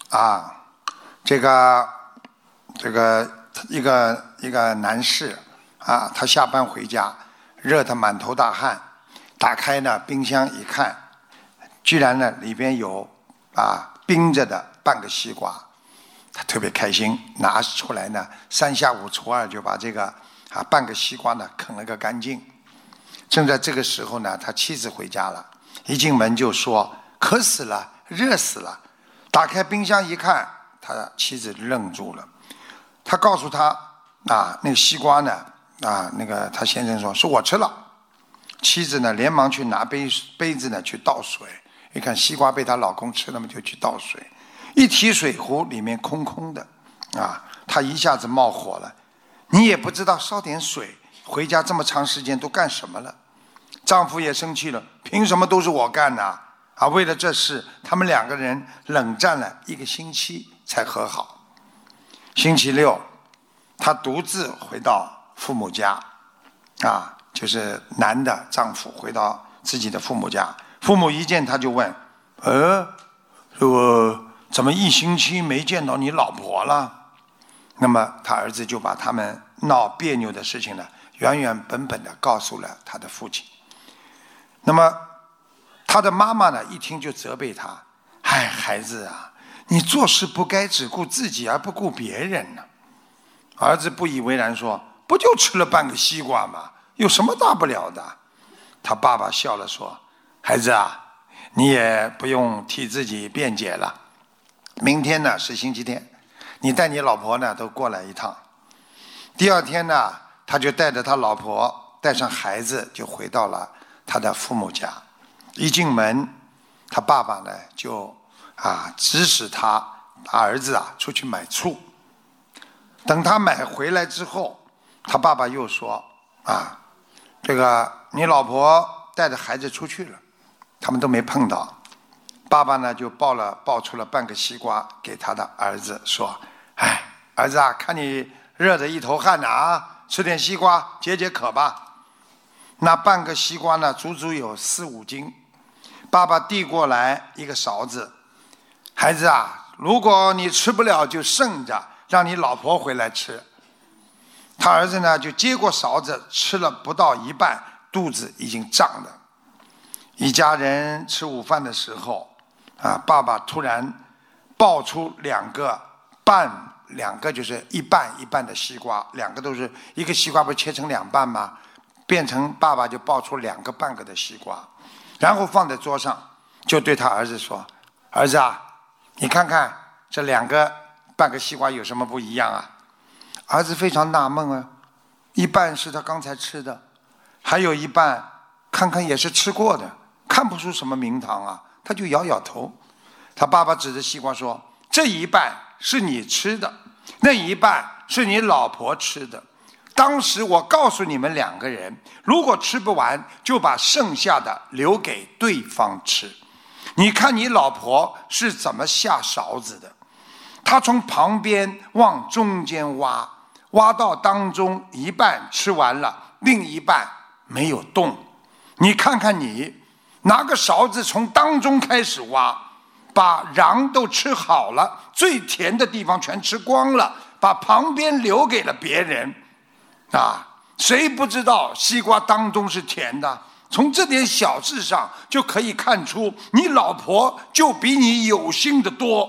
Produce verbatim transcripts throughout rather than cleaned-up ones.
啊，这个这个一个一个男士啊，他下班回家，热得满头大汗，打开呢冰箱一看，居然呢里边有啊冰着的半个西瓜，他特别开心，拿出来呢三下五除二就把这个啊半个西瓜呢啃了个干净。正在这个时候呢，他妻子回家了，一进门就说渴死了，热死了。打开冰箱一看，他的妻子愣住了。他告诉他啊，那个西瓜呢啊，那个他先生说是我吃了。妻子呢连忙去拿杯杯子呢去倒水，一看西瓜被她老公吃了嘛，就去倒水，一提水壶里面空空的啊，他一下子冒火了。你也不知道烧点水，回家这么长时间都干什么了？丈夫也生气了，凭什么都是我干呢？啊，为了这事，他们两个人冷战了一个星期才和好。星期六，他独自回到父母家，啊，就是男的丈夫回到自己的父母家。父母一见他就问：“呃，这个怎么一星期没见到你老婆了？”那么他儿子就把他们闹别扭的事情呢，原原本本的告诉了他的父亲。那么他的妈妈呢，一听就责备他：“哎，孩子啊，你做事不该只顾自己而不顾别人呢。”儿子不以为然说：“不就吃了半个西瓜吗？有什么大不了的？”他爸爸笑了说：“孩子啊，你也不用替自己辩解了。明天呢是星期天，你带你老婆呢都过来一趟。”第二天呢，他就带着他老婆带上孩子就回到了他的父母家。一进门，他爸爸呢就啊指使他儿子啊出去买醋。等他买回来之后，他爸爸又说：“啊，这个你老婆带着孩子出去了，他们都没碰到。”爸爸呢就抱了抱出了半个西瓜给他的儿子，说：“哎，儿子啊，看你热得一头汗呢啊，吃点西瓜解解渴吧。”那半个西瓜呢，足足有四五斤。爸爸递过来一个勺子：“孩子啊，如果你吃不了就剩着，让你老婆回来吃。”他儿子呢就接过勺子，吃了不到一半，肚子已经胀了。一家人吃午饭的时候啊，爸爸突然抱出两个半，两个就是一半一半的西瓜，两个都是一个西瓜不是切成两半吗？变成爸爸就抱出两个半个的西瓜，然后放在桌上，就对他儿子说：“儿子啊，你看看这两个半个西瓜有什么不一样啊？”儿子非常纳闷啊，一半是他刚才吃的，还有一半看看也是吃过的，看不出什么名堂啊，他就摇摇头。他爸爸指着西瓜说：“这一半是你吃的，那一半是你老婆吃的。当时我告诉你们两个人，如果吃不完，就把剩下的留给对方吃。你看你老婆是怎么下勺子的？她从旁边往中间挖，挖到当中一半吃完了，另一半没有动。你看看你，拿个勺子从当中开始挖，把瓤都吃好了，最甜的地方全吃光了，把旁边留给了别人。啊，谁不知道西瓜当中是甜的？从这点小事上就可以看出，你老婆就比你有心的多。”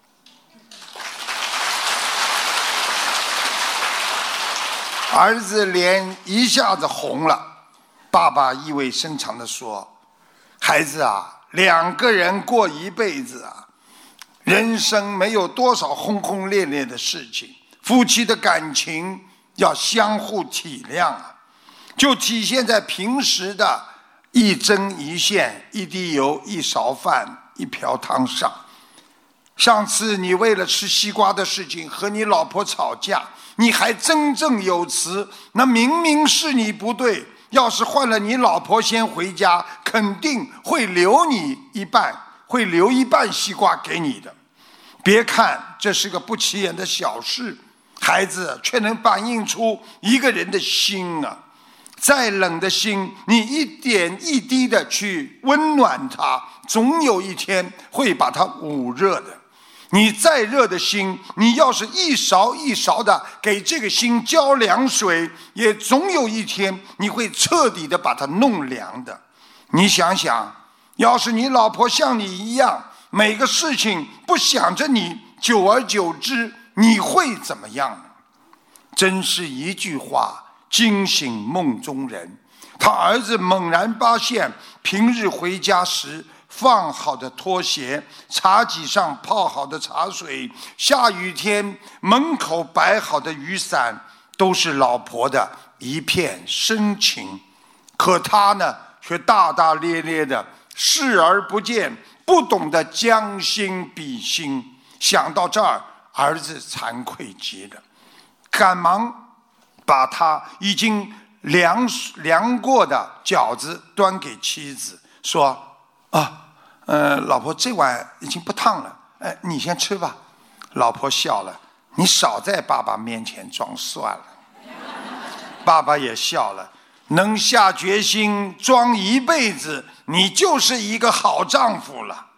儿子脸一下子红了，爸爸意味深长地说：“孩子啊，两个人过一辈子啊，人生没有多少轰轰烈烈的事情，夫妻的感情要相互体谅啊，就体现在平时的一针一线、一滴油、一勺饭、一瓢汤上。上次你为了吃西瓜的事情和你老婆吵架，你还振振有词，那明明是你不对，要是换了你老婆先回家，肯定会留你一半，会留一半西瓜给你的。别看这是个不起眼的小事，孩子却能反映出一个人的心啊！再冷的心，你一点一滴的去温暖它，总有一天会把它捂热的。 你再热的心，你要是一勺一勺的给这个心浇凉水，也总有一天你会彻底的把它弄凉的。你想想，要是你老婆像你一样，每个事情不想着你，久而久之你会怎么样呢？真是一句话惊醒梦中人。他儿子猛然发现，平日回家时放好的拖鞋，茶几上泡好的茶水，下雨天门口摆好的雨伞，都是老婆的一片深情。可他呢，却大大咧咧的视而不见，不懂得将心比心。想到这儿，儿子惭愧极了，赶忙把他已经凉凉过的饺子端给妻子，说：“啊，呃，老婆，这碗已经不烫了，呃，你先吃吧。”老婆笑了：“你少在爸爸面前装蒜了。”爸爸也笑了：“能下决心装一辈子，你就是一个好丈夫了。”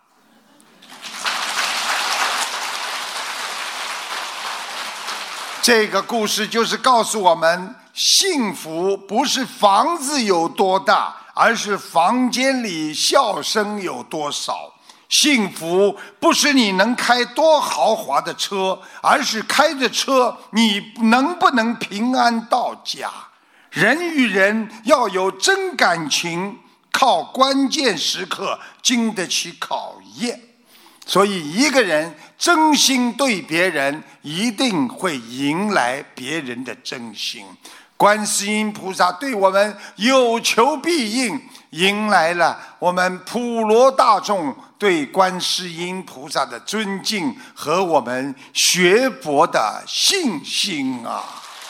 这个故事就是告诉我们，幸福不是房子有多大，而是房间里笑声有多少。幸福不是你能开多豪华的车，而是开着车你能不能平安到家。人与人要有真感情，靠关键时刻经得起考验。所以一个人真心对别人，一定会迎来别人的真心。观世音菩萨对我们有求必应，迎来了我们普罗大众对观世音菩萨的尊敬和我们学佛的信心啊！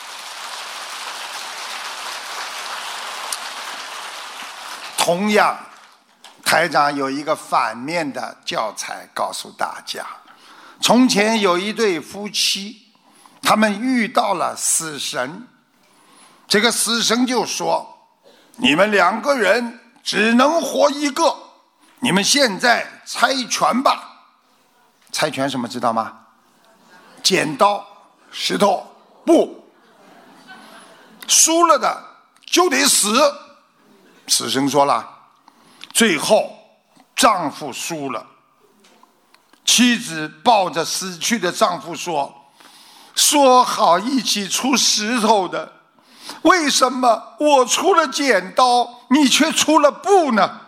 同样，台长有一个反面的教材告诉大家。从前有一对夫妻，他们遇到了死神。这个死神就说：“你们两个人只能活一个，你们现在猜拳吧。”猜拳什么知道吗？剪刀石头布，输了的就得死。死神说了，最后丈夫输了，妻子抱着死去的丈夫说：“说好一起出石头的，为什么我出了剪刀，你却出了布呢？”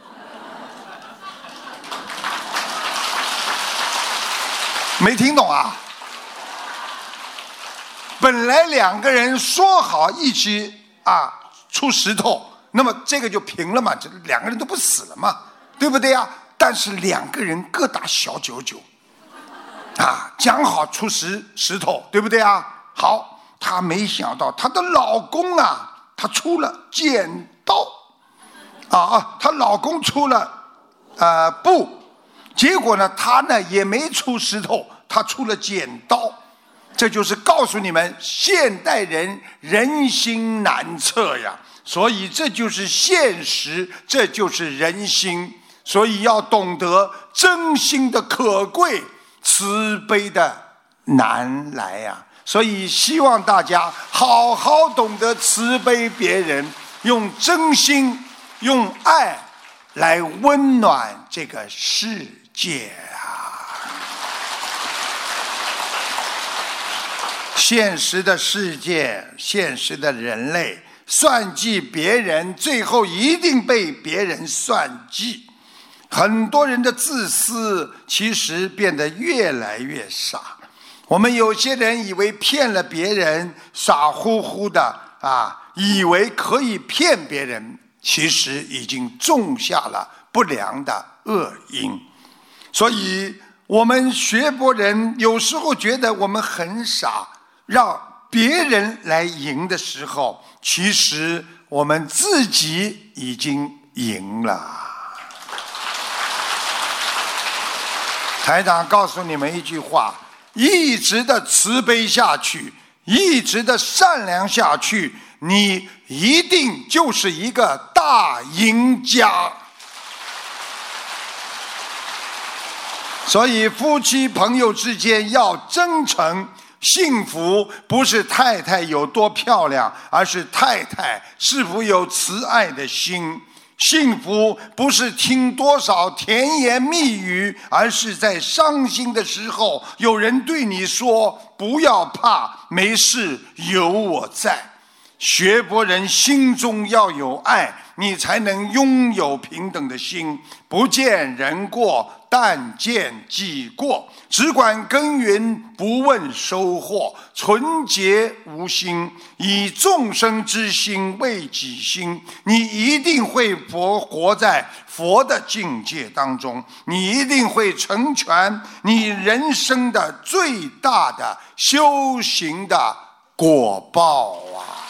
没听懂啊？本来两个人说好一起啊出石头，那么这个就平了嘛，这两个人都不死了嘛，对不对啊？但是两个人各打小九九，啊，讲好出石石头，对不对啊？好，她没想到她的老公啊，他出了剪刀，啊啊，她老公出了呃布，结果呢，她呢也没出石头，她出了剪刀。这就是告诉你们，现代人人心难测呀。所以这就是现实，这就是人心。所以要懂得真心的可贵，慈悲的难来呀。所以希望大家好好懂得慈悲别人，用真心用爱来温暖这个世界啊。现实的世界，现实的人类算计别人，最后一定被别人算计。很多人的自私其实变得越来越傻。我们有些人以为骗了别人，傻乎乎的啊，以为可以骗别人，其实已经种下了不良的恶因。所以我们学佛人有时候觉得我们很傻，让别人来赢的时候，其实我们自己已经赢了。台长告诉你们一句话，一直的慈悲下去，一直的善良下去，你一定就是一个大赢家。 所以夫妻朋友之间要真诚。幸福不是太太有多漂亮，而是太太是否有慈爱的心。幸福不是听多少甜言蜜语，而是在伤心的时候有人对你说不要怕，没事，有我在。学佛人心中要有爱，你才能拥有平等的心，不见人过，但见己过，只管耕耘，不问收获，纯洁无心，以众生之心为己心，你一定会活活在佛的境界当中，你一定会成全你人生的最大的修行的果报啊！